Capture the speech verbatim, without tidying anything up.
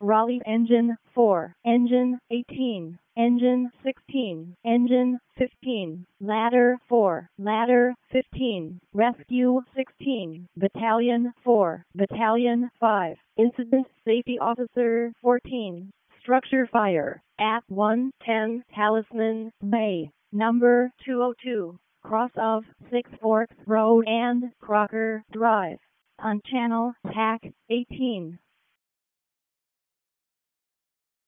Raleigh Engine four, Engine eighteen, Engine sixteen, Engine fifteen, Ladder four, Ladder fifteen, Rescue sixteen, Battalion four, Battalion five, Incident Safety Officer fourteen, Structure Fire, at one ten Talisman Bay, number two oh two, cross of Six Forks Road and Crocker Drive, on Channel T A C eighteen.